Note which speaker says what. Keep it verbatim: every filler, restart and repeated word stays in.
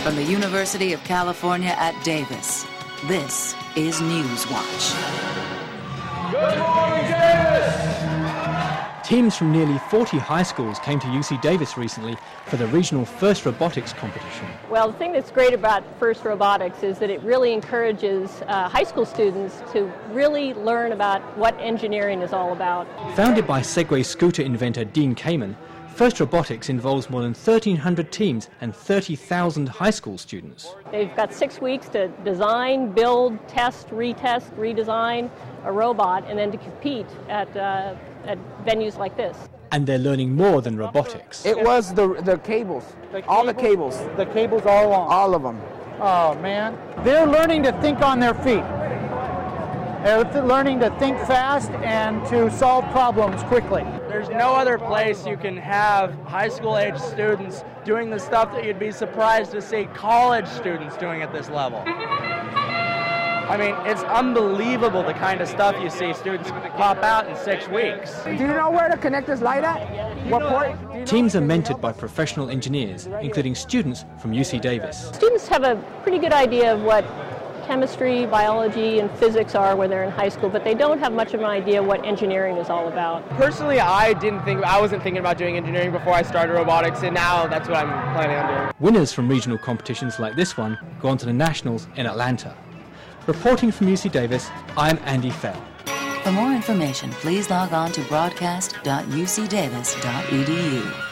Speaker 1: From the University of California at Davis, this is Newswatch.
Speaker 2: Good morning, Davis!
Speaker 3: Teams from nearly forty high schools came to U C Davis recently for the regional FIRST Robotics competition.
Speaker 4: Well, the thing that's great about FIRST Robotics is that it really encourages uh, high school students to really learn about what engineering is all about.
Speaker 3: Founded by Segway scooter inventor Dean Kamen, FIRST Robotics involves more than thirteen hundred teams and thirty thousand high school students.
Speaker 4: They've got six weeks to design, build, test, retest, redesign a robot, and then to compete at, uh, at venues like this.
Speaker 3: And they're learning more than robotics.
Speaker 5: It was the the cables,
Speaker 6: the
Speaker 5: all
Speaker 6: cables,
Speaker 5: the cables.
Speaker 6: The cables all along.
Speaker 5: All of them.
Speaker 6: Oh, man. They're learning to think on their feet. They're th- learning to think fast and to solve problems quickly.
Speaker 7: There's no other place you can have high school age students doing the stuff that you'd be surprised to see college students doing at this level. I mean, it's unbelievable the kind of stuff you see students pop out in six weeks.
Speaker 5: Do you know where to connect this light at? What port?
Speaker 3: Teams are mentored by professional engineers, including students from U C Davis.
Speaker 4: Students have a pretty good idea of what chemistry, biology, and physics are when they're in high school, but they don't have much of an idea what engineering is all about.
Speaker 8: Personally, I didn't think, I wasn't thinking about doing engineering before I started robotics, and now that's what I'm planning on doing.
Speaker 3: Winners from regional competitions like this one go on to the Nationals in Atlanta. Reporting from U C Davis, I'm Andy Fell.
Speaker 1: For more information, please log on to broadcast dot u c davis dot e d u.